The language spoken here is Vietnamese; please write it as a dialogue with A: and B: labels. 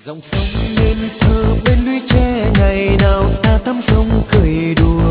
A: dòng sông nên thơ bên lũy tre, ngày nào ta tắm sông cười đùa